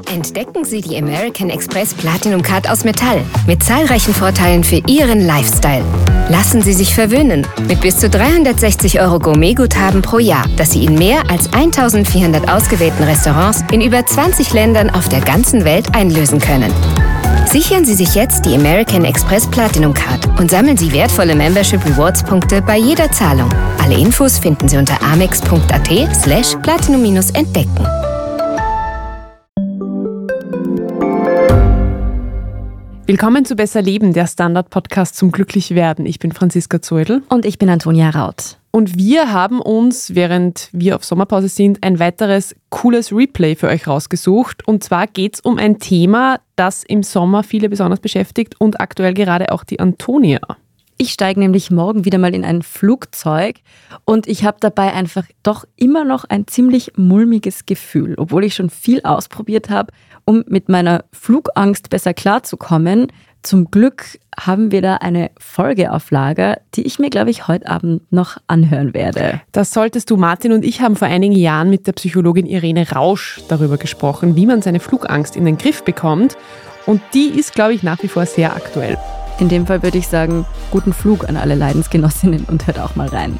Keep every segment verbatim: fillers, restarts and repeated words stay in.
Entdecken Sie die American Express Platinum Card aus Metall mit zahlreichen Vorteilen für Ihren Lifestyle. Lassen Sie sich verwöhnen mit bis zu dreihundertsechzig Euro Gourmet-Guthaben pro Jahr, das Sie in mehr als eintausendvierhundert ausgewählten Restaurants in über zwanzig Ländern auf der ganzen Welt einlösen können. Sichern Sie sich jetzt die American Express Platinum Card und sammeln Sie wertvolle Membership Rewards Punkte bei jeder Zahlung. Alle Infos finden Sie unter amex.at slash platinum-entdecken. Willkommen zu Besser Leben, der Standard-Podcast zum Glücklichwerden. Ich bin Franziska Zoidl. Und ich bin Antonia Raut. Und wir haben uns, während wir auf Sommerpause sind, ein weiteres cooles Replay für euch rausgesucht. Und zwar geht es um ein Thema, das im Sommer viele besonders beschäftigt und aktuell gerade auch die Antonia. Ich steige nämlich morgen wieder mal in ein Flugzeug und ich habe dabei einfach doch immer noch ein ziemlich mulmiges Gefühl, obwohl ich schon viel ausprobiert habe, um mit meiner Flugangst besser klarzukommen. Zum Glück haben wir da eine Folge auf Lager, die ich mir, glaube ich, heute Abend noch anhören werde. Das solltest du. Martin und ich haben vor einigen Jahren mit der Psychologin Irene Rausch darüber gesprochen, wie man seine Flugangst in den Griff bekommt. Und die ist, glaube ich, nach wie vor sehr aktuell. In dem Fall würde ich sagen, guten Flug an alle Leidensgenossinnen und hört auch mal rein.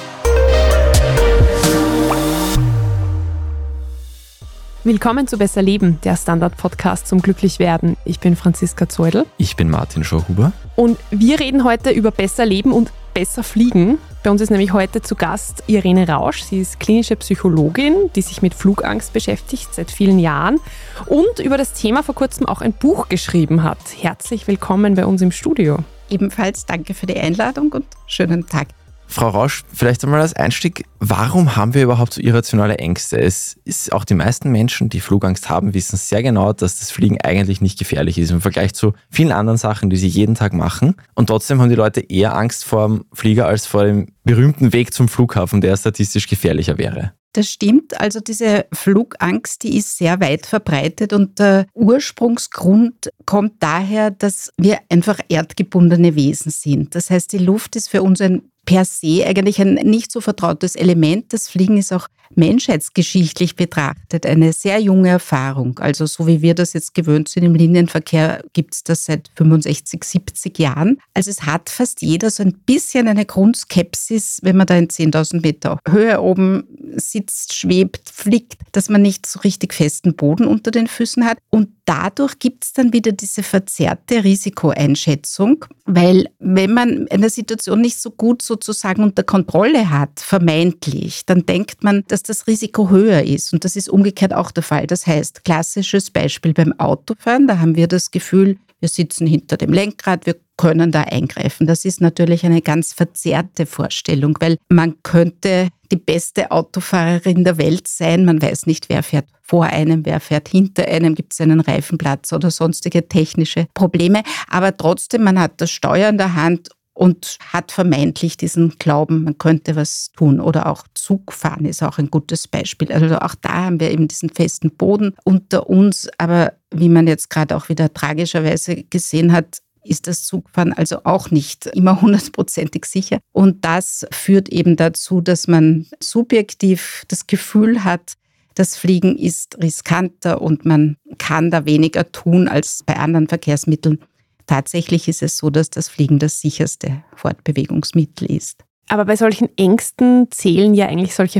Willkommen zu Besser Leben, der Standard-Podcast zum Glücklichwerden. Ich bin Franziska Zoidl. Ich bin Martin Schauhuber. Und wir reden heute über Besser Leben und besser fliegen. Bei uns ist nämlich heute zu Gast Irene Rausch. Sie ist klinische Psychologin, die sich mit Flugangst beschäftigt seit vielen Jahren und über das Thema vor kurzem auch ein Buch geschrieben hat. Herzlich willkommen bei uns im Studio. Ebenfalls danke für die Einladung und schönen Tag. Frau Rausch, vielleicht einmal als Einstieg, warum haben wir überhaupt so irrationale Ängste? Es ist auch die meisten Menschen, die Flugangst haben, wissen sehr genau, dass das Fliegen eigentlich nicht gefährlich ist im Vergleich zu vielen anderen Sachen, die sie jeden Tag machen. Und trotzdem haben die Leute eher Angst vor dem Flieger als vor dem berühmten Weg zum Flughafen, der statistisch gefährlicher wäre. Das stimmt, also diese Flugangst, die ist sehr weit verbreitet und der Ursprungsgrund kommt daher, dass wir einfach erdgebundene Wesen sind. Das heißt, die Luft ist für uns ein per se eigentlich ein nicht so vertrautes Element. Das Fliegen ist auch menschheitsgeschichtlich betrachtet eine sehr junge Erfahrung. Also so wie wir das jetzt gewöhnt sind im Linienverkehr, gibt es das seit fünfundsechzig, siebzig Jahren. Also es hat fast jeder so ein bisschen eine Grundskepsis, wenn man da in zehntausend Meter Höhe oben sitzt, schwebt, fliegt, dass man nicht so richtig festen Boden unter den Füßen hat. Und dadurch gibt es dann wieder diese verzerrte Risikoeinschätzung, weil wenn man eine Situation nicht so gut sozusagen unter Kontrolle hat, vermeintlich, dann denkt man, dass das Risiko höher ist. Und das ist umgekehrt auch der Fall. Das heißt, klassisches Beispiel beim Autofahren, da haben wir das Gefühl, wir sitzen hinter dem Lenkrad, wir können da eingreifen. Das ist natürlich eine ganz verzerrte Vorstellung, weil man könnte die beste Autofahrerin der Welt sein. Man weiß nicht, wer fährt vor einem, wer fährt hinter einem, gibt es einen Reifenplatz oder sonstige technische Probleme. Aber trotzdem, man hat das Steuer in der Hand und hat vermeintlich diesen Glauben, man könnte was tun. Oder auch Zugfahren ist auch ein gutes Beispiel. Also auch da haben wir eben diesen festen Boden unter uns. Aber wie man jetzt gerade auch wieder tragischerweise gesehen hat, ist das Zugfahren also auch nicht immer hundertprozentig sicher. Und das führt eben dazu, dass man subjektiv das Gefühl hat, das Fliegen ist riskanter und man kann da weniger tun als bei anderen Verkehrsmitteln. Tatsächlich ist es so, dass das Fliegen das sicherste Fortbewegungsmittel ist. Aber bei solchen Ängsten zählen ja eigentlich solche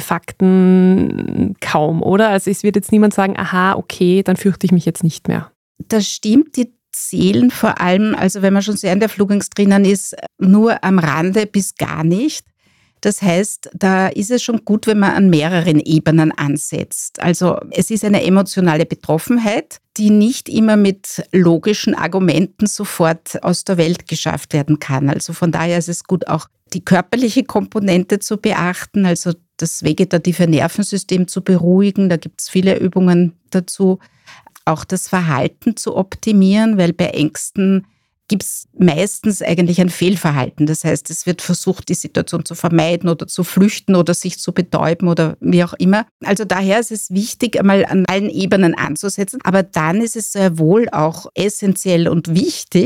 Fakten kaum, oder? Also es wird jetzt niemand sagen, aha, okay, dann fürchte ich mich jetzt nicht mehr. Das stimmt, die zählen vor allem, also wenn man schon sehr in der Flugangst drinnen ist, nur am Rande bis gar nicht. Das heißt, da ist es schon gut, wenn man an mehreren Ebenen ansetzt. Also es ist eine emotionale Betroffenheit, die nicht immer mit logischen Argumenten sofort aus der Welt geschafft werden kann. Also von daher ist es gut, auch die körperliche Komponente zu beachten, also das vegetative Nervensystem zu beruhigen. Da gibt es viele Übungen dazu. Auch das Verhalten zu optimieren, weil bei Ängsten gibt es meistens eigentlich ein Fehlverhalten. Das heißt, es wird versucht, die Situation zu vermeiden oder zu flüchten oder sich zu betäuben oder wie auch immer. Also daher ist es wichtig, einmal an allen Ebenen anzusetzen. Aber dann ist es sehr wohl auch essentiell und wichtig,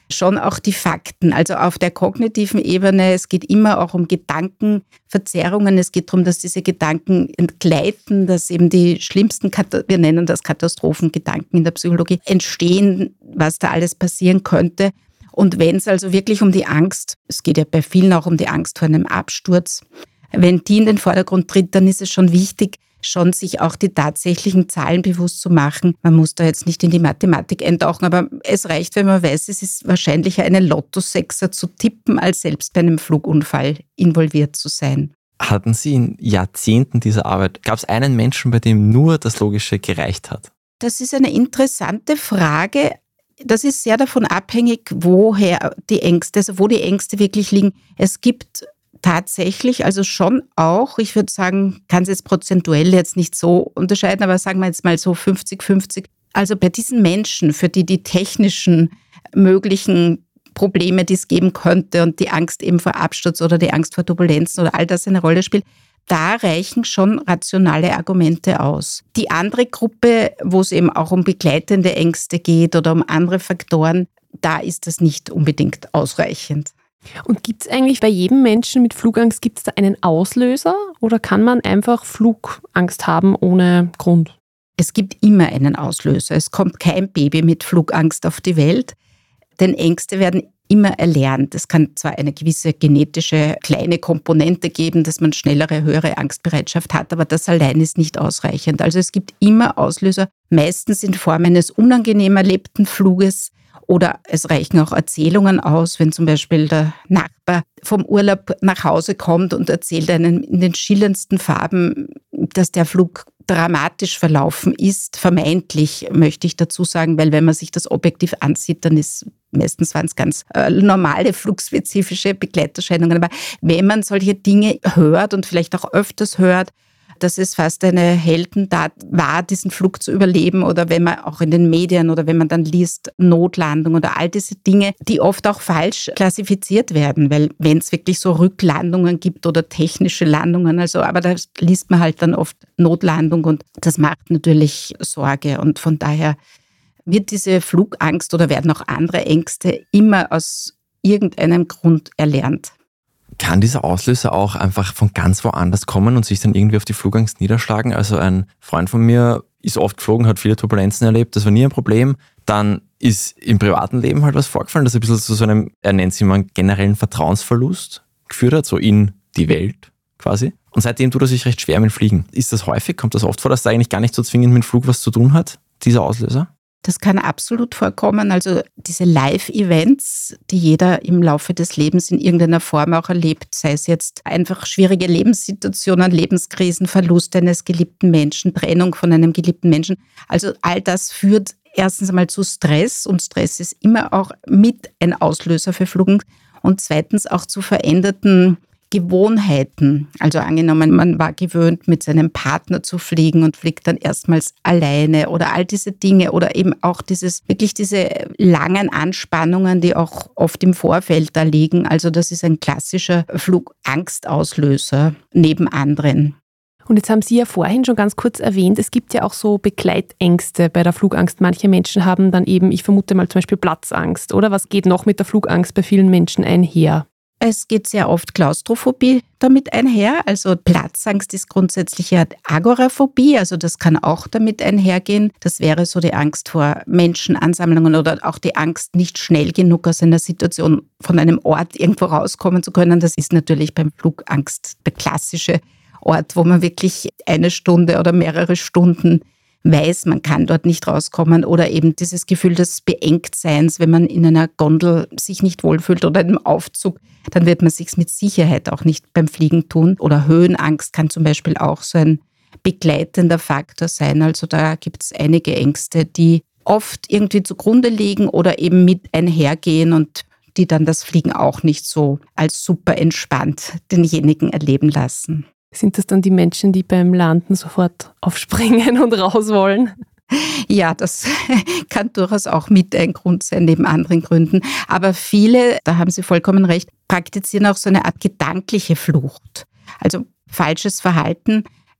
schon auch die Fakten. Also auf der kognitiven Ebene, es geht immer auch um Gedankenverzerrungen. Es geht darum, dass diese Gedanken entgleiten, dass eben die schlimmsten, wir nennen das Katastrophengedanken in der Psychologie, entstehen, was da alles passieren könnte. Und wenn es also wirklich um die Angst, es geht ja bei vielen auch um die Angst vor einem Absturz, wenn die in den Vordergrund tritt, dann ist es schon wichtig, schon sich auch die tatsächlichen Zahlen bewusst zu machen. Man muss da jetzt nicht in die Mathematik eintauchen, aber es reicht, wenn man weiß, es ist wahrscheinlicher, einen Lottosechser zu tippen, als selbst bei einem Flugunfall involviert zu sein. Hatten Sie in Jahrzehnten dieser Arbeit, gab es einen Menschen, bei dem nur das Logische gereicht hat? Das ist eine interessante Frage. Das ist sehr davon abhängig, woher die Ängste, also wo die Ängste wirklich liegen. Es gibt tatsächlich, also schon auch, ich würde sagen, kann es jetzt prozentuell jetzt nicht so unterscheiden, aber sagen wir jetzt mal so fünfzig fünfzig. Also bei diesen Menschen, für die die technischen möglichen Probleme, die es geben könnte und die Angst eben vor Absturz oder die Angst vor Turbulenzen oder all das eine Rolle spielt, da reichen schon rationale Argumente aus. Die andere Gruppe, wo es eben auch um begleitende Ängste geht oder um andere Faktoren, da ist das nicht unbedingt ausreichend. Und gibt es eigentlich bei jedem Menschen mit Flugangst, gibt es da einen Auslöser oder kann man einfach Flugangst haben ohne Grund? Es gibt immer einen Auslöser. Es kommt kein Baby mit Flugangst auf die Welt, denn Ängste werden immer erlernt. Es kann zwar eine gewisse genetische kleine Komponente geben, dass man schnellere, höhere Angstbereitschaft hat, aber das allein ist nicht ausreichend. Also es gibt immer Auslöser, meistens in Form eines unangenehm erlebten Fluges. Oder es reichen auch Erzählungen aus, wenn zum Beispiel der Nachbar vom Urlaub nach Hause kommt und erzählt einem in den schillerndsten Farben, dass der Flug dramatisch verlaufen ist. Vermeintlich, möchte ich dazu sagen, weil wenn man sich das objektiv ansieht, dann ist meistens waren es ganz äh, normale flugspezifische Begleiterscheinungen. Aber wenn man solche Dinge hört und vielleicht auch öfters hört, dass es fast eine Heldentat war, diesen Flug zu überleben, oder wenn man auch in den Medien oder wenn man dann liest, Notlandung oder all diese Dinge, die oft auch falsch klassifiziert werden, weil wenn es wirklich so Rücklandungen gibt oder technische Landungen, also aber da liest man halt dann oft Notlandung und das macht natürlich Sorge und von daher wird diese Flugangst oder werden auch andere Ängste immer aus irgendeinem Grund erlernt. Kann dieser Auslöser auch einfach von ganz woanders kommen und sich dann irgendwie auf die Flugangst niederschlagen? Also ein Freund von mir ist oft geflogen, hat viele Turbulenzen erlebt, das war nie ein Problem. Dann ist im privaten Leben halt was vorgefallen, das ein bisschen zu so einem, er nennt es immer einen generellen Vertrauensverlust geführt hat, so in die Welt quasi. Und seitdem tut er sich recht schwer mit Fliegen. Ist das häufig? Kommt das oft vor, dass da eigentlich gar nicht so zwingend mit dem Flug was zu tun hat, dieser Auslöser? Das kann absolut vorkommen. Also diese Live-Events, die jeder im Laufe des Lebens in irgendeiner Form auch erlebt, sei es jetzt einfach schwierige Lebenssituationen, Lebenskrisen, Verlust eines geliebten Menschen, Trennung von einem geliebten Menschen. Also all das führt erstens einmal zu Stress und Stress ist immer auch mit ein Auslöser für Flugangst und zweitens auch zu veränderten Gewohnheiten. Also angenommen, man war gewöhnt, mit seinem Partner zu fliegen und fliegt dann erstmals alleine oder all diese Dinge oder eben auch dieses, wirklich diese langen Anspannungen, die auch oft im Vorfeld da liegen. Also das ist ein klassischer Flugangstauslöser neben anderen. Und jetzt haben Sie ja vorhin schon ganz kurz erwähnt, es gibt ja auch so Begleitängste bei der Flugangst. Manche Menschen haben dann eben, ich vermute mal zum Beispiel Platzangst, oder? Was geht noch mit der Flugangst bei vielen Menschen einher? Es geht sehr oft Klaustrophobie damit einher. Also Platzangst ist grundsätzlich ja Agoraphobie, also das kann auch damit einhergehen. Das wäre so die Angst vor Menschenansammlungen oder auch die Angst, nicht schnell genug aus einer Situation von einem Ort irgendwo rauskommen zu können. Das ist natürlich beim Flugangst der klassische Ort, wo man wirklich eine Stunde oder mehrere Stunden weiß, man kann dort nicht rauskommen oder eben dieses Gefühl des Beengtseins, wenn man in einer Gondel sich nicht wohlfühlt oder in einem Aufzug, dann wird man sich mit Sicherheit auch nicht beim Fliegen tun. Oder Höhenangst kann zum Beispiel auch so ein begleitender Faktor sein. Also da gibt es einige Ängste, die oft irgendwie zugrunde liegen oder eben mit einhergehen und die dann das Fliegen auch nicht so als super entspannt denjenigen erleben lassen. Sind das dann die Menschen, die beim Landen sofort aufspringen und raus wollen? Ja, das kann durchaus auch mit ein Grund sein, neben anderen Gründen. Aber viele, da haben Sie vollkommen recht, praktizieren auch so eine Art gedankliche Flucht. Also falsches Verhalten.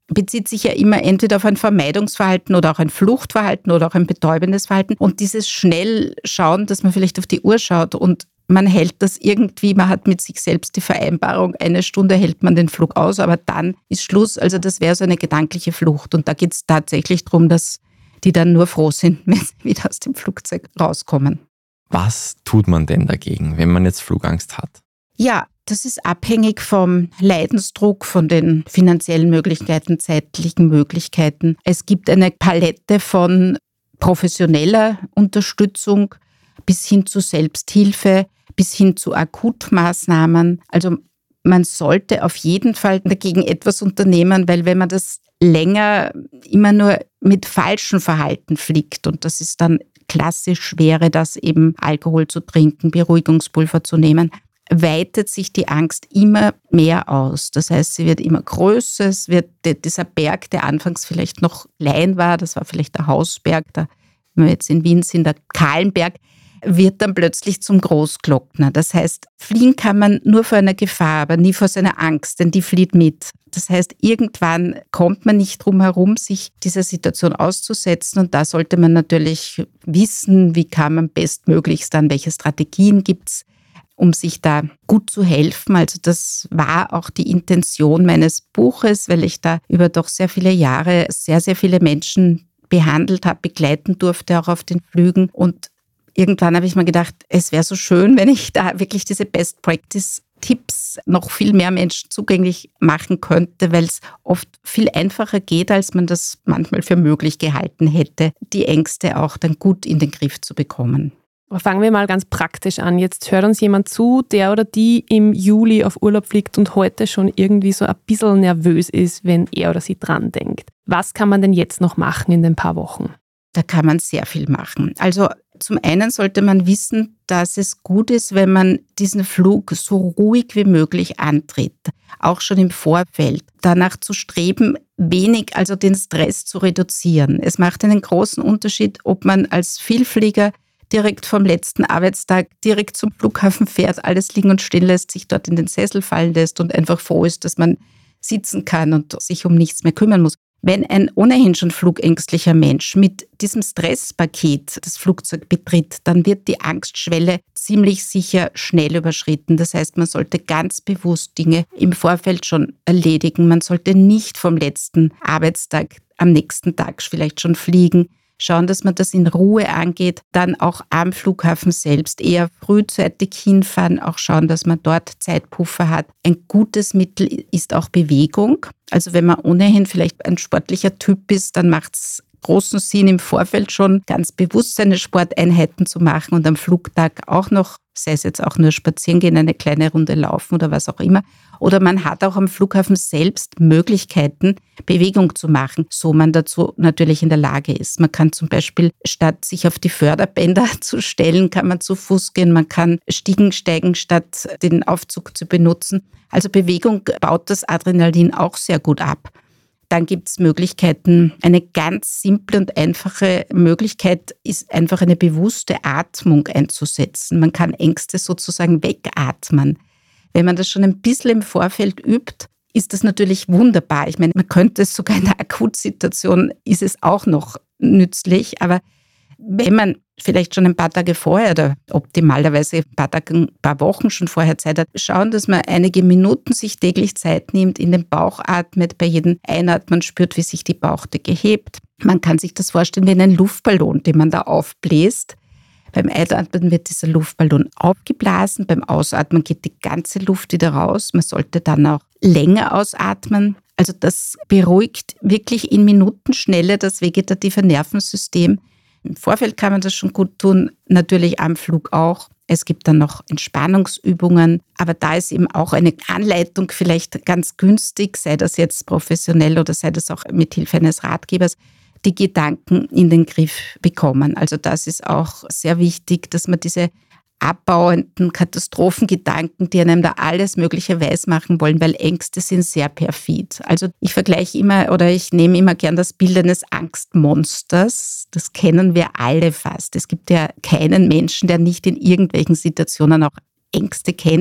bezieht sich ja immer entweder auf ein Vermeidungsverhalten oder auch ein Fluchtverhalten oder auch ein betäubendes Verhalten. Und dieses Schnellschauen, dass man vielleicht auf die Uhr schaut und man hält das irgendwie, man hat mit sich selbst die Vereinbarung, eine Stunde hält man den Flug aus, aber dann ist Schluss. Also das wäre so eine gedankliche Flucht. Und da geht es tatsächlich darum, dass die dann nur froh sind, wenn sie wieder aus dem Flugzeug rauskommen. Was tut man denn dagegen, wenn man jetzt Flugangst hat? Ja, das ist abhängig vom Leidensdruck, von den finanziellen Möglichkeiten, zeitlichen Möglichkeiten. Es gibt eine Palette von professioneller Unterstützung bis hin zu Selbsthilfe, bis hin zu Akutmaßnahmen. Also man sollte auf jeden Fall dagegen etwas unternehmen, weil wenn man das länger immer nur mit falschem Verhalten fliegt, und das ist dann klassisch, wäre das eben Alkohol zu trinken, Beruhigungspulver zu nehmen, weitet sich die Angst immer mehr aus. Das heißt, sie wird immer größer. Es wird dieser Berg, der anfangs vielleicht noch klein war, das war vielleicht der Hausberg, der, wenn wir jetzt in Wien sind, der Kahlenberg, wird dann plötzlich zum Großglockner. Das heißt, fliehen kann man nur vor einer Gefahr, aber nie vor seiner Angst, denn die flieht mit. Das heißt, irgendwann kommt man nicht drum herum, sich dieser Situation auszusetzen, und da sollte man natürlich wissen, wie kann man bestmöglichst dann, welche Strategien gibt es, um sich da gut zu helfen. Also das war auch die Intention meines Buches, weil ich da über doch sehr viele Jahre sehr, sehr viele Menschen behandelt habe, begleiten durfte, auch auf den Flügen. Und irgendwann habe ich mir gedacht, es wäre so schön, wenn ich da wirklich diese Best-Practice-Tipps noch viel mehr Menschen zugänglich machen könnte, weil es oft viel einfacher geht, als man das manchmal für möglich gehalten hätte, die Ängste auch dann gut in den Griff zu bekommen. Aber fangen wir mal ganz praktisch an. Jetzt hört uns jemand zu, der oder die im Juli auf Urlaub fliegt und heute schon irgendwie so ein bisschen nervös ist, wenn er oder sie dran denkt. Was kann man denn jetzt noch machen in den paar Wochen? Da kann man sehr viel machen. Also zum einen sollte man wissen, dass es gut ist, wenn man diesen Flug so ruhig wie möglich antritt, auch schon im Vorfeld. Danach zu streben, wenig, also den Stress zu reduzieren. Es macht einen großen Unterschied, ob man als Vielflieger direkt vom letzten Arbeitstag direkt zum Flughafen fährt, alles liegen und stehen lässt, sich dort in den Sessel fallen lässt und einfach froh ist, dass man sitzen kann und sich um nichts mehr kümmern muss. Wenn ein ohnehin schon flugängstlicher Mensch mit diesem Stresspaket das Flugzeug betritt, dann wird die Angstschwelle ziemlich sicher schnell überschritten. Das heißt, man sollte ganz bewusst Dinge im Vorfeld schon erledigen. Man sollte nicht vom letzten Arbeitstag am nächsten Tag vielleicht schon fliegen. Schauen, dass man das in Ruhe angeht, dann auch am Flughafen selbst eher frühzeitig hinfahren, auch schauen, dass man dort Zeitpuffer hat. Ein gutes Mittel ist auch Bewegung. Also wenn man ohnehin vielleicht ein sportlicher Typ ist, dann macht es großen Sinn, im Vorfeld schon ganz bewusst seine Sporteinheiten zu machen und am Flugtag auch noch, sei es jetzt auch nur spazieren gehen, eine kleine Runde laufen oder was auch immer. Oder man hat auch am Flughafen selbst Möglichkeiten, Bewegung zu machen, so man dazu natürlich in der Lage ist. Man kann zum Beispiel, statt sich auf die Förderbänder zu stellen, kann man zu Fuß gehen, man kann Stiegen steigen, statt den Aufzug zu benutzen. Also Bewegung baut das Adrenalin auch sehr gut ab. Dann gibt es Möglichkeiten. Eine ganz simple und einfache Möglichkeit ist einfach eine bewusste Atmung einzusetzen. Man kann Ängste sozusagen wegatmen. Wenn man das schon ein bisschen im Vorfeld übt, ist das natürlich wunderbar. Ich meine, man könnte es sogar in der Akutsituation, ist es auch noch nützlich. Aber wenn man vielleicht schon ein paar Tage vorher oder optimalerweise ein paar Tage, ein paar Wochen schon vorher Zeit hat, schauen, dass man einige Minuten sich täglich Zeit nimmt, in den Bauch atmet, bei jedem Einatmen spürt, wie sich die Bauchdecke hebt. Man kann sich das vorstellen wie einen Luftballon, den man da aufbläst. Beim Einatmen wird dieser Luftballon aufgeblasen, beim Ausatmen geht die ganze Luft wieder raus. Man sollte dann auch länger ausatmen. Also das beruhigt wirklich in Minutenschnelle das vegetative Nervensystem. Im Vorfeld kann man das schon gut tun, natürlich am Flug auch. Es gibt dann noch Entspannungsübungen, aber da ist eben auch eine Anleitung vielleicht ganz günstig, sei das jetzt professionell oder sei das auch mit Hilfe eines Ratgebers, die Gedanken in den Griff bekommen. Also das ist auch sehr wichtig, dass man diese abbauenden Katastrophengedanken, die einem da alles Mögliche weismachen wollen, weil Ängste sind sehr perfid. Also ich vergleiche immer oder ich nehme immer gern das Bild eines Angstmonsters. Das kennen wir alle fast. Es gibt ja keinen Menschen, der nicht in irgendwelchen Situationen auch Ängste kennt.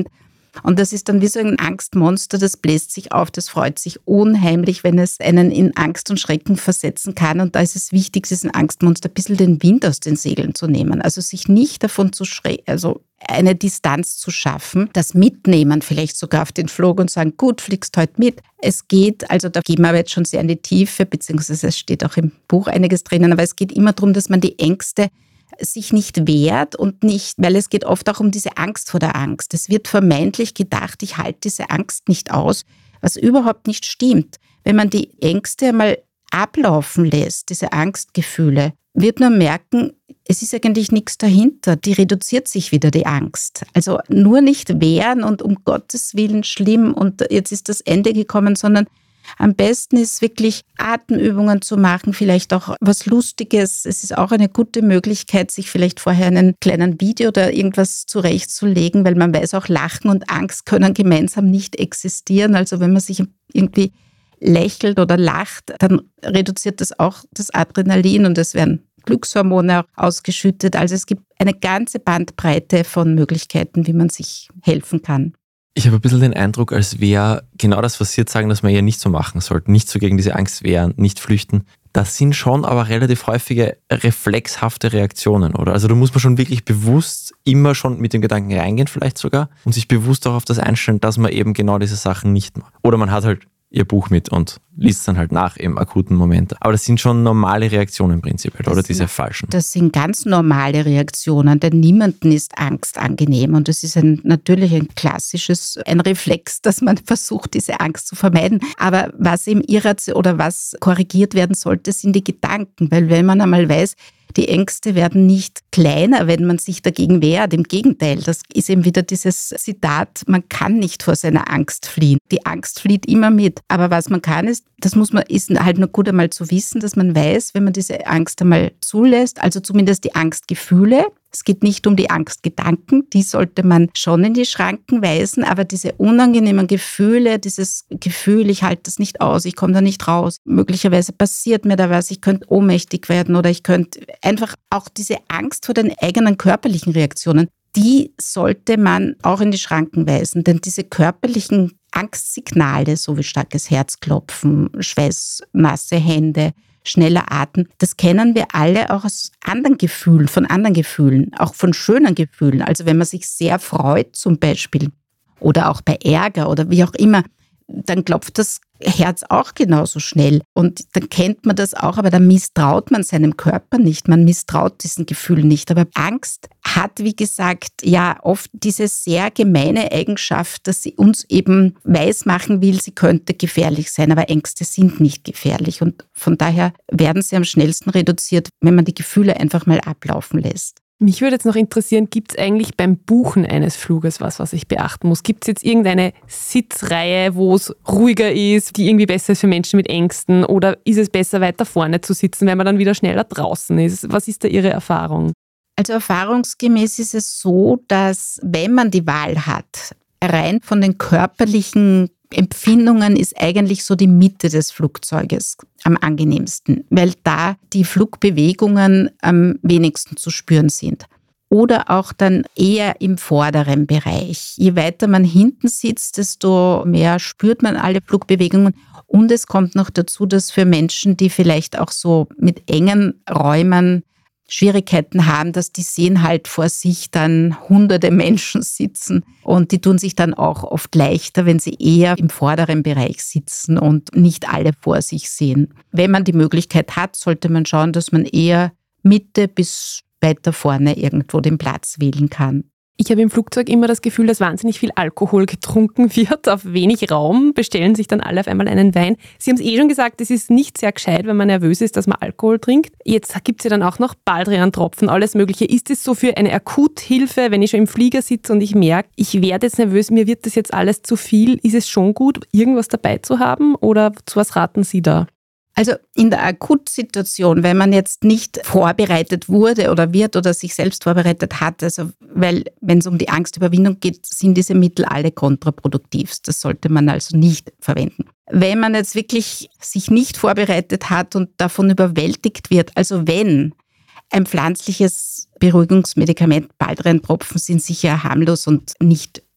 Und das ist dann wie so ein Angstmonster, das bläst sich auf, das freut sich unheimlich, wenn es einen in Angst und Schrecken versetzen kann. Und da ist es wichtig, diesem Angstmonster ein bisschen den Wind aus den Segeln zu nehmen. Also sich nicht davon zu schrecken, also eine Distanz zu schaffen, das Mitnehmen vielleicht sogar auf den Flug und sagen, gut, fliegst heute mit. Es geht, also da gehen wir aber jetzt schon sehr in die Tiefe, beziehungsweise es steht auch im Buch einiges drinnen, aber es geht immer darum, dass man die Ängste sich nicht wehrt und nicht, weil es geht oft auch um diese Angst vor der Angst. Es wird vermeintlich gedacht, ich halte diese Angst nicht aus, was überhaupt nicht stimmt. Wenn man die Ängste einmal ablaufen lässt, diese Angstgefühle, wird man merken, es ist eigentlich nichts dahinter. Die reduziert sich wieder, die Angst. Also nur nicht wehren und um Gottes Willen schlimm und jetzt ist das Ende gekommen, sondern am besten ist wirklich Atemübungen zu machen, vielleicht auch was Lustiges. Es ist auch eine gute Möglichkeit, sich vielleicht vorher einen kleinen Video oder irgendwas zurechtzulegen, weil man weiß auch, Lachen und Angst können gemeinsam nicht existieren. Also wenn man sich irgendwie lächelt oder lacht, dann reduziert das auch das Adrenalin und es werden Glückshormone ausgeschüttet. Also es gibt eine ganze Bandbreite von Möglichkeiten, wie man sich helfen kann. Ich habe ein bisschen den Eindruck, als wäre genau das, was Sie jetzt sagen, dass man eher nicht so machen sollte, nicht so gegen diese Angst wehren, nicht flüchten. Das sind schon aber relativ häufige reflexhafte Reaktionen, oder? Also da muss man schon wirklich bewusst immer schon mit dem Gedanken reingehen vielleicht sogar und sich bewusst auch auf das einstellen, dass man eben genau diese Sachen nicht macht. Oder man hat halt ihr Buch mit und liest es dann halt nach im akuten Moment. Aber das sind schon normale Reaktionen prinzipiell, das oder diese sind, falschen? Das sind ganz normale Reaktionen, denn niemandem ist Angst angenehm. Und das ist ein, natürlich ein klassisches, ein Reflex, dass man versucht, diese Angst zu vermeiden. Aber was eben irrational oder was korrigiert werden sollte, sind die Gedanken. Weil wenn man einmal weiß, die Ängste werden nicht kleiner, wenn man sich dagegen wehrt. Im Gegenteil, das ist eben wieder dieses Zitat, man kann nicht vor seiner Angst fliehen. Die Angst flieht immer mit. Aber was man kann, ist, das muss man, ist halt nur gut einmal zu wissen, dass man weiß, wenn man diese Angst einmal zulässt, also zumindest die Angstgefühle. Es geht nicht um die Angstgedanken, die sollte man schon in die Schranken weisen, aber diese unangenehmen Gefühle, dieses Gefühl, ich halte das nicht aus, ich komme da nicht raus, möglicherweise passiert mir da was, ich könnte ohnmächtig werden oder ich könnte einfach auch diese Angst vor den eigenen körperlichen Reaktionen, die sollte man auch in die Schranken weisen, denn diese körperlichen Angstsignale, so wie starkes Herzklopfen, schweißnasse Hände, schneller Atem, das kennen wir alle auch aus anderen Gefühlen, von anderen Gefühlen, auch von schönen Gefühlen. Also wenn man sich sehr freut zum Beispiel oder auch bei Ärger oder wie auch immer, dann klopft das Herz auch genauso schnell. Und dann kennt man das auch, aber dann misstraut man seinem Körper nicht, man misstraut diesen Gefühlen nicht. Aber Angst hat, wie gesagt, ja oft diese sehr gemeine Eigenschaft, dass sie uns eben weismachen will, sie könnte gefährlich sein, aber Ängste sind nicht gefährlich. Und von daher werden sie am schnellsten reduziert, wenn man die Gefühle einfach mal ablaufen lässt. Mich würde jetzt noch interessieren, gibt es eigentlich beim Buchen eines Fluges was, was ich beachten muss? Gibt es jetzt irgendeine Sitzreihe, wo es ruhiger ist, die irgendwie besser ist für Menschen mit Ängsten? Oder ist es besser, weiter vorne zu sitzen, wenn man dann wieder schneller draußen ist? Was ist da Ihre Erfahrung? Also erfahrungsgemäß ist es so, dass wenn man die Wahl hat, rein von den körperlichen Empfindungen ist eigentlich so die Mitte des Flugzeuges am angenehmsten, weil da die Flugbewegungen am wenigsten zu spüren sind. Oder auch dann eher im vorderen Bereich. Je weiter man hinten sitzt, desto mehr spürt man alle Flugbewegungen. Und es kommt noch dazu, dass für Menschen, die vielleicht auch so mit engen Räumen Schwierigkeiten haben, dass die sehen halt vor sich dann hunderte Menschen sitzen und die tun sich dann auch oft leichter, wenn sie eher im vorderen Bereich sitzen und nicht alle vor sich sehen. Wenn man die Möglichkeit hat, sollte man schauen, dass man eher Mitte bis weiter vorne irgendwo den Platz wählen kann. Ich habe im Flugzeug immer das Gefühl, dass wahnsinnig viel Alkohol getrunken wird. Auf wenig Raum bestellen sich dann alle auf einmal einen Wein. Sie haben es eh schon gesagt, es ist nicht sehr gescheit, wenn man nervös ist, dass man Alkohol trinkt. Jetzt gibt es ja dann auch noch Baldrian-Tropfen, alles Mögliche. Ist es so für eine Akuthilfe, wenn ich schon im Flieger sitze und ich merke, ich werde jetzt nervös, mir wird das jetzt alles zu viel? Ist es schon gut, irgendwas dabei zu haben oder zu was raten Sie da? Also in der Akutsituation, wenn man jetzt nicht vorbereitet wurde oder wird oder sich selbst vorbereitet hat, also weil wenn es um die Angstüberwindung geht, sind diese Mittel alle kontraproduktiv. Das sollte man also nicht verwenden. Wenn man jetzt wirklich sich nicht vorbereitet hat und davon überwältigt wird, also wenn ein pflanzliches Beruhigungsmedikament, Baldrian-Tropfen sind sicher harmlos und nicht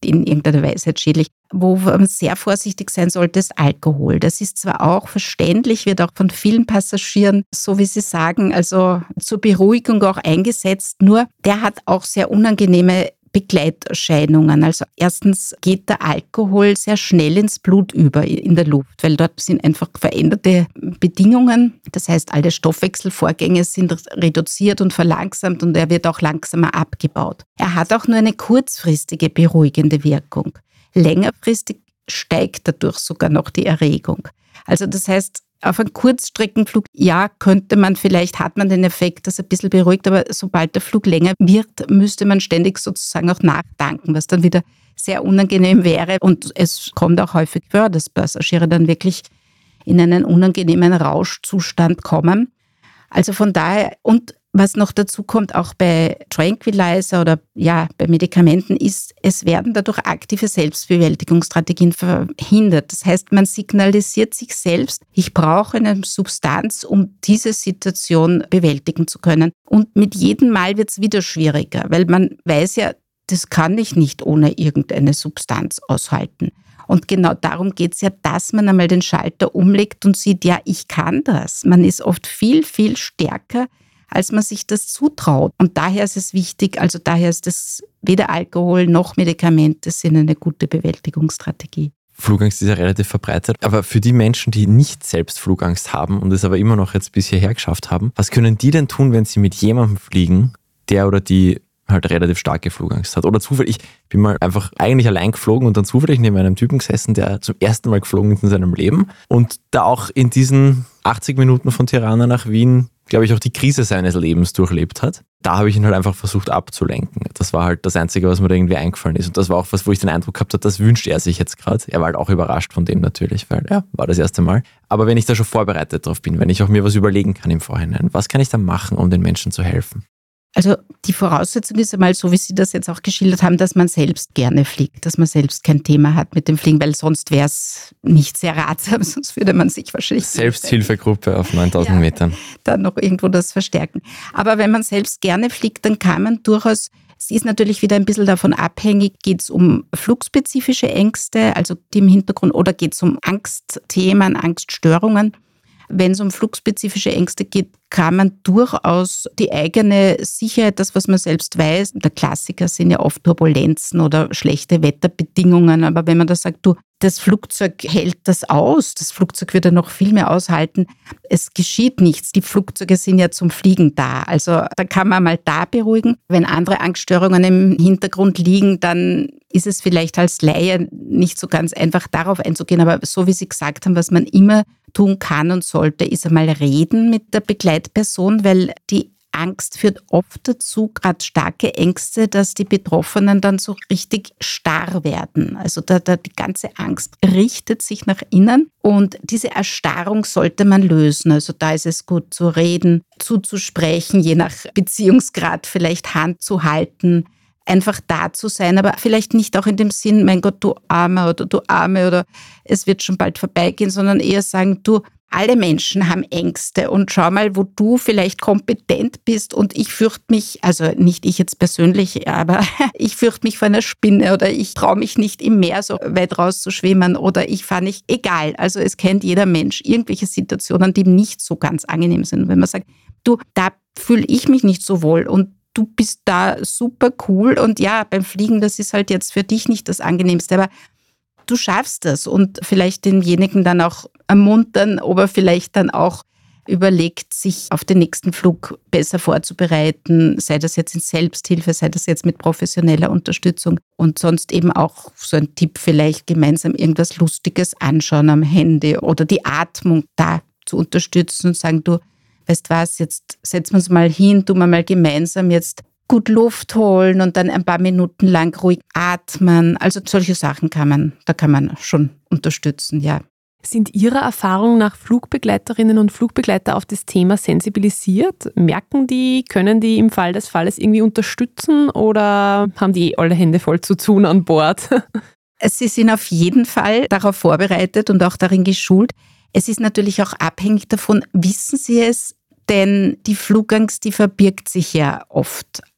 in irgendeiner Weise schädlich. Wo man sehr vorsichtig sein sollte, ist Alkohol. Das ist zwar auch verständlich, wird auch von vielen Passagieren, so wie sie sagen, also zur Beruhigung auch eingesetzt, nur der hat auch sehr unangenehme Begleiterscheinungen. Also erstens geht der Alkohol sehr schnell ins Blut über in der Luft, weil dort sind einfach veränderte Bedingungen. Das heißt, alle Stoffwechselvorgänge sind reduziert und verlangsamt und er wird auch langsamer abgebaut. Er hat auch nur eine kurzfristige beruhigende Wirkung. Längerfristig steigt dadurch sogar noch die Erregung. Also das heißt, auf einem Kurzstreckenflug, ja, könnte man vielleicht, hat man den Effekt, dass er ein bisschen beruhigt, aber sobald der Flug länger wird, müsste man ständig sozusagen auch nachtanken, was dann wieder sehr unangenehm wäre. Und es kommt auch häufig vor, dass Passagiere dann wirklich in einen unangenehmen Rauschzustand kommen. Also von daher, und was noch dazu kommt, auch bei Tranquilizer oder ja, bei Medikamenten, ist, es werden dadurch aktive Selbstbewältigungsstrategien verhindert. Das heißt, man signalisiert sich selbst, ich brauche eine Substanz, um diese Situation bewältigen zu können. Und mit jedem Mal wird es wieder schwieriger, weil man weiß ja, das kann ich nicht ohne irgendeine Substanz aushalten. Und genau darum geht es ja, dass man einmal den Schalter umlegt und sieht, ja, ich kann das. Man ist oft viel, viel stärker, als man sich das zutraut. Und daher ist es wichtig, also daher ist das weder Alkohol noch Medikamente sind eine gute Bewältigungsstrategie. Flugangst ist ja relativ verbreitet, aber für die Menschen, die nicht selbst Flugangst haben und es aber immer noch jetzt bis hierher geschafft haben, was können die denn tun, wenn sie mit jemandem fliegen, der oder die halt relativ starke Flugangst hat? Oder zufällig, ich bin mal einfach eigentlich allein geflogen und dann zufällig neben einem Typen gesessen, der zum ersten Mal geflogen ist in seinem Leben und da auch in diesen achtzig Minuten von Tirana nach Wien, glaube ich, auch die Krise seines Lebens durchlebt hat. Da habe ich ihn halt einfach versucht abzulenken. Das war halt das Einzige, was mir da irgendwie eingefallen ist. Und das war auch was, wo ich den Eindruck gehabt habe, das wünscht er sich jetzt gerade. Er war halt auch überrascht von dem natürlich, weil ja, war das erste Mal. Aber wenn ich da schon vorbereitet drauf bin, wenn ich auch mir was überlegen kann im Vorhinein, was kann ich da machen, um den Menschen zu helfen? Also die Voraussetzung ist einmal, so wie Sie das jetzt auch geschildert haben, dass man selbst gerne fliegt, dass man selbst kein Thema hat mit dem Fliegen, weil sonst wäre es nicht sehr ratsam, sonst würde man sich wahrscheinlich... Selbsthilfegruppe auf neuntausend ja, Metern. Dann noch irgendwo das verstärken. Aber wenn man selbst gerne fliegt, dann kann man durchaus, es ist natürlich wieder ein bisschen davon abhängig, geht es um flugspezifische Ängste, also die im Hintergrund, oder geht es um Angstthemen, Angststörungen. Wenn es um flugspezifische Ängste geht, kann man durchaus die eigene Sicherheit, das, was man selbst weiß, der Klassiker sind ja oft Turbulenzen oder schlechte Wetterbedingungen, aber wenn man da sagt, du, das Flugzeug hält das aus, das Flugzeug wird ja noch viel mehr aushalten, es geschieht nichts, die Flugzeuge sind ja zum Fliegen da, also da kann man mal da beruhigen. Wenn andere Angststörungen im Hintergrund liegen, dann ist es vielleicht als Laie nicht so ganz einfach darauf einzugehen, aber so wie Sie gesagt haben, was man immer tun kann und sollte, ist einmal reden mit der Begleitperson, weil die Angst führt oft dazu, gerade starke Ängste, dass die Betroffenen dann so richtig starr werden. Also da, da, die ganze Angst richtet sich nach innen und diese Erstarrung sollte man lösen. Also da ist es gut zu reden, zuzusprechen, je nach Beziehungsgrad vielleicht Hand zu halten, einfach da zu sein, aber vielleicht nicht auch in dem Sinn, mein Gott, du Arme oder du Arme oder es wird schon bald vorbeigehen, sondern eher sagen, du, alle Menschen haben Ängste und schau mal, wo du vielleicht kompetent bist und ich fürchte mich, also nicht ich jetzt persönlich, aber ich fürchte mich vor einer Spinne oder ich traue mich nicht im Meer so weit raus zu schwimmen oder ich fahre nicht, egal, also es kennt jeder Mensch irgendwelche Situationen, die nicht so ganz angenehm sind. Und wenn man sagt, du, da fühle ich mich nicht so wohl und du bist da super cool und ja, beim Fliegen, das ist halt jetzt für dich nicht das Angenehmste, aber du schaffst das und vielleicht denjenigen dann auch ermuntern, ob er vielleicht dann auch überlegt, sich auf den nächsten Flug besser vorzubereiten, sei das jetzt in Selbsthilfe, sei das jetzt mit professioneller Unterstützung und sonst eben auch so ein Tipp, vielleicht gemeinsam irgendwas Lustiges anschauen am Handy oder die Atmung da zu unterstützen und sagen, du, weißt was, jetzt setzen wir uns mal hin, tun wir mal gemeinsam jetzt gut Luft holen und dann ein paar Minuten lang ruhig atmen. Also solche Sachen kann man, da kann man schon unterstützen, ja. Sind Ihrer Erfahrung nach Flugbegleiterinnen und Flugbegleiter auf das Thema sensibilisiert? Merken die, können die im Fall des Falles irgendwie unterstützen oder haben die alle Hände voll zu tun an Bord? Sie sind auf jeden Fall darauf vorbereitet und auch darin geschult. Es ist natürlich auch abhängig davon, wissen Sie es, denn die Flugangst, die verbirgt sich ja oft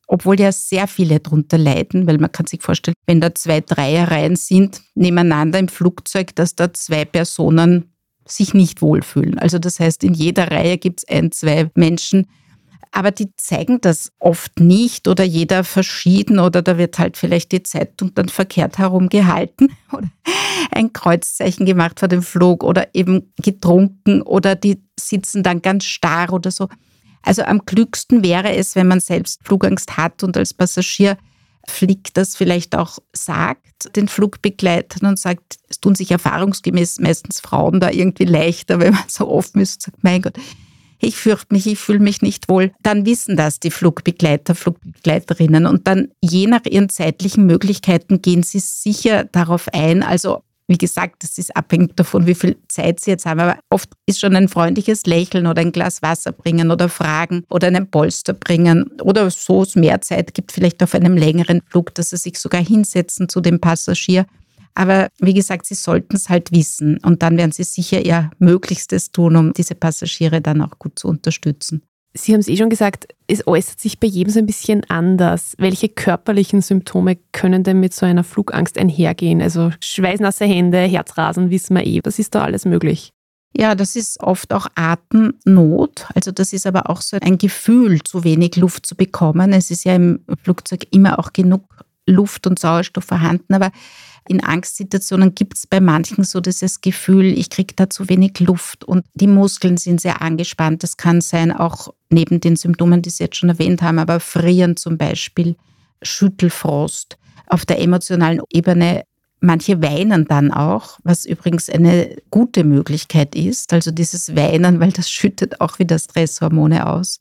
obwohl ja sehr viele darunter leiden, weil man kann sich vorstellen, wenn da zwei Dreierreihen sind nebeneinander im Flugzeug, dass da zwei Personen sich nicht wohlfühlen. Also das heißt, in jeder Reihe gibt es ein, zwei Menschen, aber die zeigen das oft nicht oder jeder verschieden oder da wird halt vielleicht die Zeitung dann verkehrt herum gehalten oder ein Kreuzzeichen gemacht vor dem Flug oder eben getrunken oder die sitzen dann ganz starr oder so. Also am klügsten wäre es, wenn man selbst Flugangst hat und als Passagier fliegt, das vielleicht auch sagt, den Flugbegleitern und sagt, es tun sich erfahrungsgemäß meistens Frauen da irgendwie leichter, wenn man so offen ist und sagt, mein Gott, ich fürchte mich, ich fühle mich nicht wohl. Dann wissen das die Flugbegleiter, Flugbegleiterinnen und dann je nach ihren zeitlichen Möglichkeiten gehen sie sicher darauf ein. Also wie gesagt, das ist abhängig davon, wie viel Zeit sie jetzt haben. Aber oft ist schon ein freundliches Lächeln oder ein Glas Wasser bringen oder fragen oder einen Polster bringen oder so es mehr Zeit gibt, vielleicht auf einem längeren Flug, dass sie sich sogar hinsetzen zu dem Passagier. Aber wie gesagt, sie sollten es halt wissen und dann werden sie sicher ihr Möglichstes tun, um diese Passagiere dann auch gut zu unterstützen. Sie haben es eh schon gesagt, es äußert sich bei jedem so ein bisschen anders. Welche körperlichen Symptome können denn mit so einer Flugangst einhergehen? Also schweißnasse Hände, Herzrasen, wissen wir eh. Was ist da alles möglich? Ja, das ist oft auch Atemnot. Also das ist aber auch so ein Gefühl, zu wenig Luft zu bekommen. Es ist ja im Flugzeug immer auch genug Luft und Sauerstoff vorhanden, aber in Angstsituationen gibt es bei manchen so dieses Gefühl, ich kriege da zu wenig Luft und die Muskeln sind sehr angespannt. Das kann sein, auch neben den Symptomen, die Sie jetzt schon erwähnt haben, aber Frieren zum Beispiel, Schüttelfrost. Auf der emotionalen Ebene, manche weinen dann auch, was übrigens eine gute Möglichkeit ist. Also dieses Weinen, weil das schüttet auch wieder Stresshormone aus.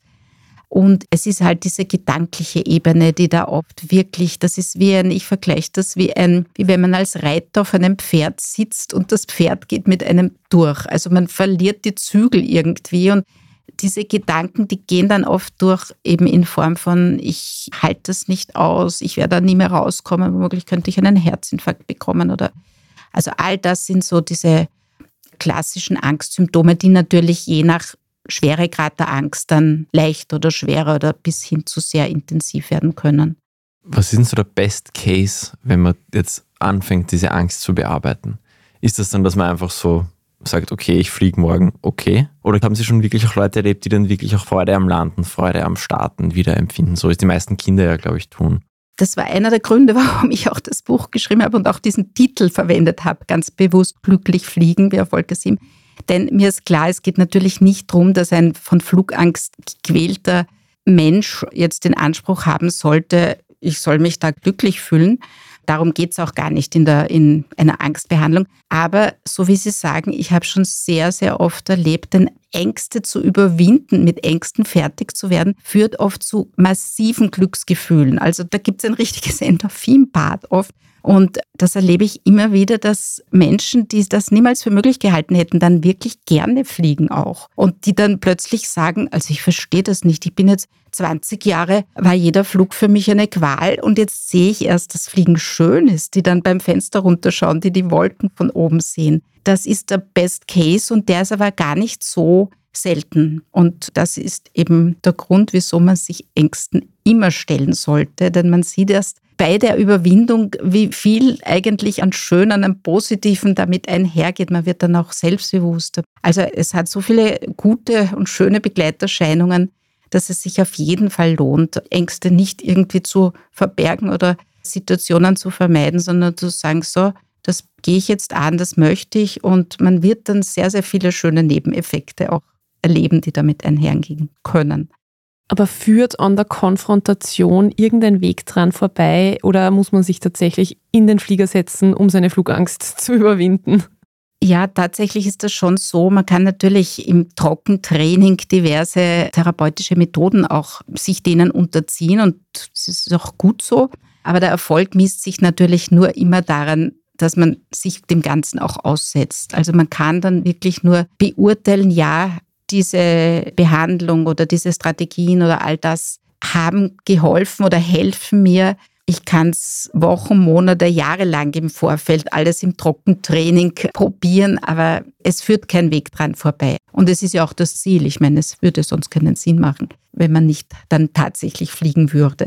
Und es ist halt diese gedankliche Ebene, die da oft wirklich, das ist wie ein, ich vergleiche das wie ein, wie wenn man als Reiter auf einem Pferd sitzt und das Pferd geht mit einem durch. Also man verliert die Zügel irgendwie und diese Gedanken, die gehen dann oft durch eben in Form von, ich halte das nicht aus, ich werde da nie mehr rauskommen, womöglich könnte ich einen Herzinfarkt bekommen oder, also all das sind so diese klassischen Angstsymptome, die natürlich je nach Schweregrad der Angst dann leicht oder schwerer oder bis hin zu sehr intensiv werden können. Was ist denn so der Best Case, wenn man jetzt anfängt, diese Angst zu bearbeiten? Ist das dann, dass man einfach so sagt, okay, ich fliege morgen, okay? Oder haben Sie schon wirklich auch Leute erlebt, die dann wirklich auch Freude am Landen, Freude am Starten wieder empfinden? So ist die meisten Kinder ja, glaube ich, tun. Das war einer der Gründe, warum ich auch das Buch geschrieben habe und auch diesen Titel verwendet habe, ganz bewusst glücklich fliegen, wie erfolgt es ihm. Denn mir ist klar, es geht natürlich nicht darum, dass ein von Flugangst gequälter Mensch jetzt den Anspruch haben sollte, ich soll mich da glücklich fühlen. Darum geht es auch gar nicht in, der, in einer Angstbehandlung. Aber so wie Sie sagen, ich habe schon sehr, sehr oft erlebt, denn Ängste zu überwinden, mit Ängsten fertig zu werden, führt oft zu massiven Glücksgefühlen. Also da gibt es ein richtiges Endorphinbad oft. Und das erlebe ich immer wieder, dass Menschen, die das niemals für möglich gehalten hätten, dann wirklich gerne fliegen auch. Und die dann plötzlich sagen, also ich verstehe das nicht, ich bin jetzt zwanzig Jahre, war jeder Flug für mich eine Qual und jetzt sehe ich erst, dass Fliegen schön ist, die dann beim Fenster runterschauen, die die Wolken von oben sehen. Das ist der Best Case und der ist aber gar nicht so selten. Und das ist eben der Grund, wieso man sich Ängsten immer stellen sollte, denn man sieht erst bei der Überwindung, wie viel eigentlich an Schönen, an Positiven damit einhergeht. Man wird dann auch selbstbewusster. Also es hat so viele gute und schöne Begleiterscheinungen, dass es sich auf jeden Fall lohnt, Ängste nicht irgendwie zu verbergen oder Situationen zu vermeiden, sondern zu sagen, so, das gehe ich jetzt an, das möchte ich. Und man wird dann sehr, sehr viele schöne Nebeneffekte auch erleben, die damit einhergehen können. Aber führt an der Konfrontation irgendein Weg dran vorbei oder muss man sich tatsächlich in den Flieger setzen, um seine Flugangst zu überwinden? Ja, tatsächlich ist das schon so. Man kann natürlich im Trockentraining diverse therapeutische Methoden auch sich denen unterziehen und das ist auch gut so. Aber der Erfolg misst sich natürlich nur immer daran, dass man sich dem Ganzen auch aussetzt. Also man kann dann wirklich nur beurteilen, ja, diese Behandlung oder diese Strategien oder all das haben geholfen oder helfen mir. Ich kann es Wochen, Monate, Jahre lang im Vorfeld alles im Trockentraining probieren, aber es führt kein Weg dran vorbei. Und es ist ja auch das Ziel. Ich meine, es würde sonst keinen Sinn machen, wenn man nicht dann tatsächlich fliegen würde.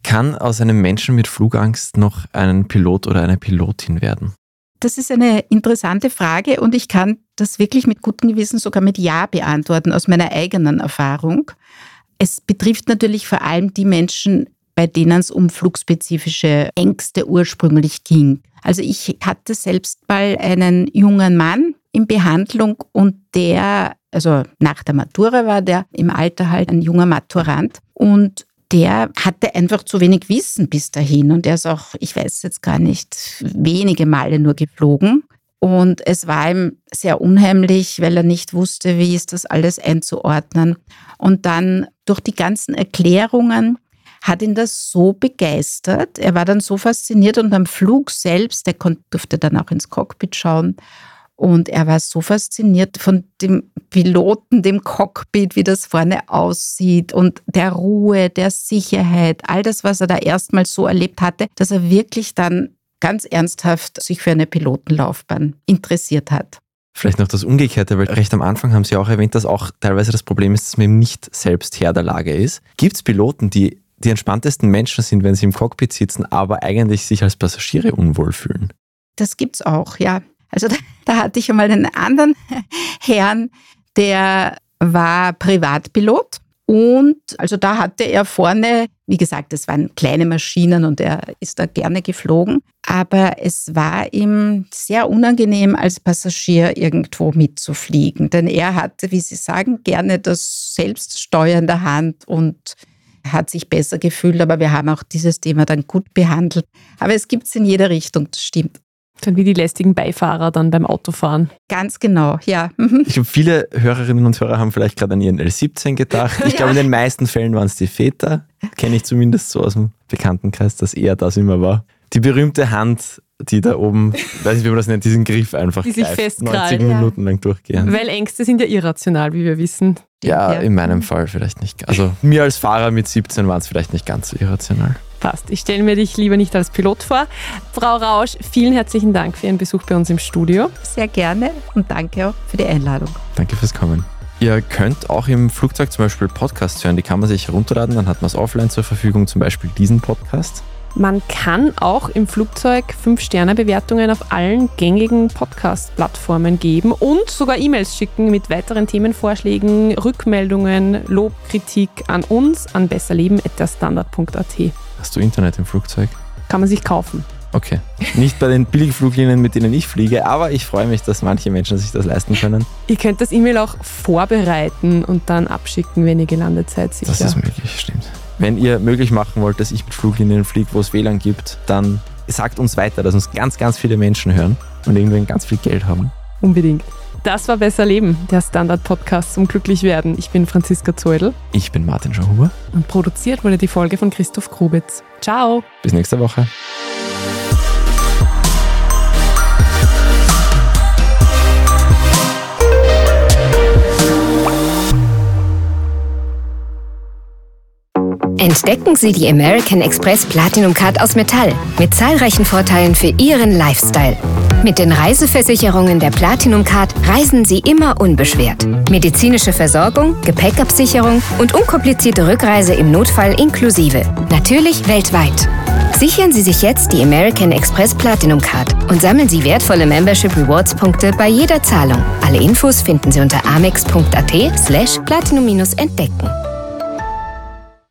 Kann aus einem Menschen mit Flugangst noch ein Pilot oder eine Pilotin werden? Das ist eine interessante Frage und ich kann das wirklich mit gutem Gewissen sogar mit Ja beantworten, aus meiner eigenen Erfahrung. Es betrifft natürlich vor allem die Menschen, bei denen es um flugspezifische Ängste ursprünglich ging. Also ich hatte selbst mal einen jungen Mann in Behandlung und der, also nach der Matura war der im Alter halt ein junger Maturant und der hatte einfach zu wenig Wissen bis dahin und er ist auch, ich weiß jetzt gar nicht, wenige Male nur geflogen. Und es war ihm sehr unheimlich, weil er nicht wusste, wie ist das alles einzuordnen. Und dann durch die ganzen Erklärungen hat ihn das so begeistert. Er war dann so fasziniert und am Flug selbst, der durfte dann auch ins Cockpit schauen. Und er war so fasziniert von dem Piloten, dem Cockpit, wie das vorne aussieht und der Ruhe, der Sicherheit, all das, was er da erstmals so erlebt hatte, dass er wirklich dann ganz ernsthaft sich für eine Pilotenlaufbahn interessiert hat. Vielleicht noch das Umgekehrte, weil recht am Anfang haben Sie auch erwähnt, dass auch teilweise das Problem ist, dass man eben nicht selbst Herr der Lage ist. Gibt es Piloten, die die entspanntesten Menschen sind, wenn sie im Cockpit sitzen, aber eigentlich sich als Passagiere unwohl fühlen? Das gibt's auch, ja. Also da, da hatte ich einmal einen anderen Herrn, der war Privatpilot und also da hatte er vorne, wie gesagt, es waren kleine Maschinen und er ist da gerne geflogen, aber es war ihm sehr unangenehm, als Passagier irgendwo mitzufliegen, denn er hatte, wie Sie sagen, gerne das Selbststeuer in der Hand und hat sich besser gefühlt, aber wir haben auch dieses Thema dann gut behandelt. Aber es gibt es in jeder Richtung, das stimmt. Dann wie die lästigen Beifahrer dann beim Autofahren. Ganz genau, ja. Ich glaube, viele Hörerinnen und Hörer haben vielleicht gerade an ihren L siebzehn gedacht. Ich ja. glaube, in den meisten Fällen waren es die Väter. Kenne ich zumindest so aus dem Bekanntenkreis, dass eher das immer war. Die berühmte Hand, die da oben, weiß nicht, wie man das nennt, diesen Griff einfach die sich greift, festkrallt. neunzig Minuten lang durchgehen. Weil Ängste sind ja irrational, wie wir wissen. Ja, ja, in meinem Fall vielleicht nicht. Also mir als Fahrer mit siebzehn waren es vielleicht nicht ganz so irrational. Passt. Ich stelle mir dich lieber nicht als Pilot vor. Frau Rausch, vielen herzlichen Dank für Ihren Besuch bei uns im Studio. Sehr gerne und danke auch für die Einladung. Danke fürs Kommen. Ihr könnt auch im Flugzeug zum Beispiel Podcasts hören, die kann man sich herunterladen, dann hat man es offline zur Verfügung, zum Beispiel diesen Podcast. Man kann auch im Flugzeug fünf Sterne Bewertungen auf allen gängigen Podcast-Plattformen geben und sogar E-Mails schicken mit weiteren Themenvorschlägen, Rückmeldungen, Lob, Kritik an uns, an besserleben at der standard punkt a t. Hast du Internet im Flugzeug? Kann man sich kaufen. Okay. Nicht bei den Billigfluglinien, mit denen ich fliege, aber ich freue mich, dass manche Menschen sich das leisten können. Ihr könnt das E-Mail auch vorbereiten und dann abschicken, wenn ihr gelandet seid. Sicher. Das ist möglich, stimmt. Wenn ihr möglich machen wollt, dass ich mit Fluglinien fliege, wo es W L A N gibt, dann sagt uns weiter, dass uns ganz, ganz viele Menschen hören und irgendwann ganz viel Geld haben. Unbedingt. Das war Besser Leben, der Standard-Podcast zum Glücklichwerden. Ich bin Franziska Zeudel. Ich bin Martin Schauhuber. Und produziert wurde die Folge von Christoph Grubitz. Ciao. Bis nächste Woche. Entdecken Sie die American Express Platinum Card aus Metall mit zahlreichen Vorteilen für Ihren Lifestyle. Mit den Reiseversicherungen der Platinum Card reisen Sie immer unbeschwert. Medizinische Versorgung, Gepäckabsicherung und unkomplizierte Rückreise im Notfall inklusive. Natürlich weltweit. Sichern Sie sich jetzt die American Express Platinum Card und sammeln Sie wertvolle Membership Rewards Punkte bei jeder Zahlung. Alle Infos finden Sie unter amex punkt a t slash platinum entdecken.